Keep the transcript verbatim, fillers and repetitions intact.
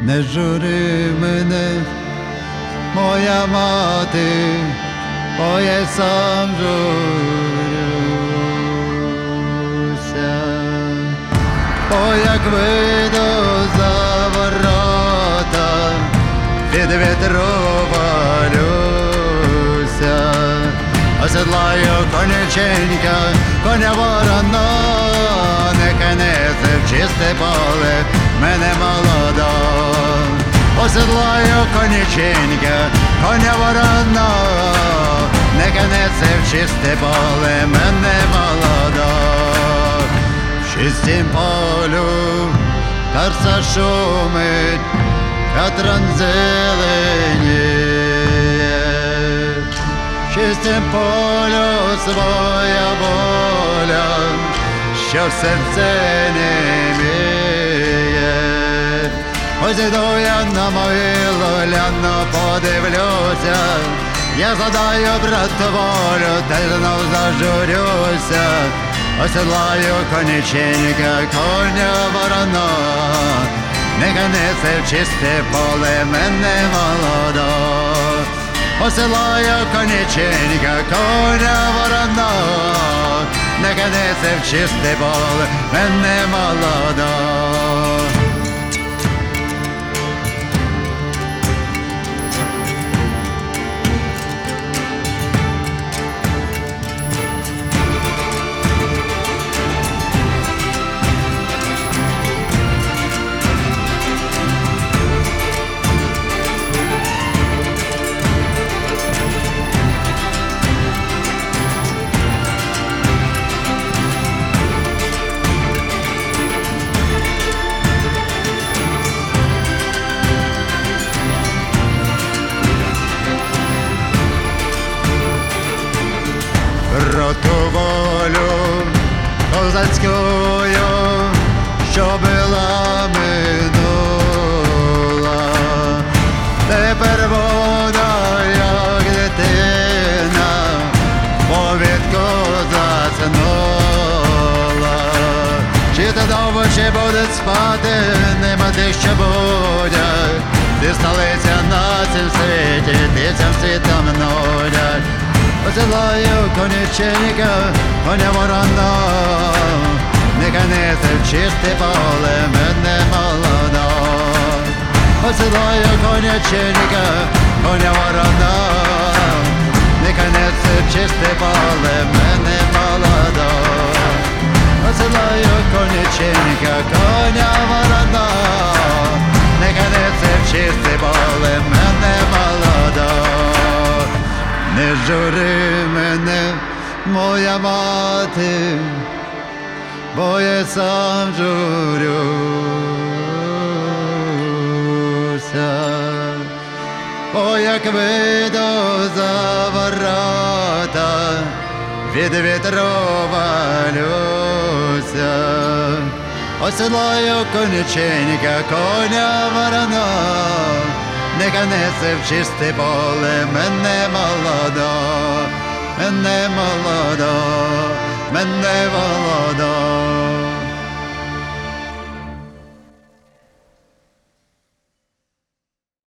Не жури мене, моя мати, бо я сам журюся. Бо як вийду за ворота, від вітру валюся, оседлаю коняченька, коня ворона, нехай несе в чисте поле мене молода. Оседлаю коняченька, коня ворона, нехай несе в чисте поле мене молода. В чистім полю тарса шумить, катран зеленіє. В чистім полю своя воля, що в серце не міє. Ось іду я на могилу, гляну, подивлюся, я згадаю, брат, волю, та й знов зажурюся. Оседлаю коняченька, коня ворона, нехай несе в чисте поле мене молода. Оседлаю коняченька, коня ворона, нехай несе в чисте поле мене молода. Роту волю козацькою, що була минула, тепер вона, як дитина, повідку заснула. Чи то довго ще будуть спати, нема тих, що будять, ти столиця на цім світі, дітям світом нудять. Оседлаю коняченька, коня ворона, нехай несе в чисте поле мене молода. Оседлаю коняченька, коня ворона, нехай несе в чисте поле мене молода. Оседлаю коняченька, коня ворона, нехай несе в чисте поле мене молода. Не жури мене, моя мати, бо я сам журюся. Бо як вийду за ворота, від вітру валюся. Оседлаю коняченька, коня ворона, нехай несе в чисте поле мене молода, мене молода, мене молода.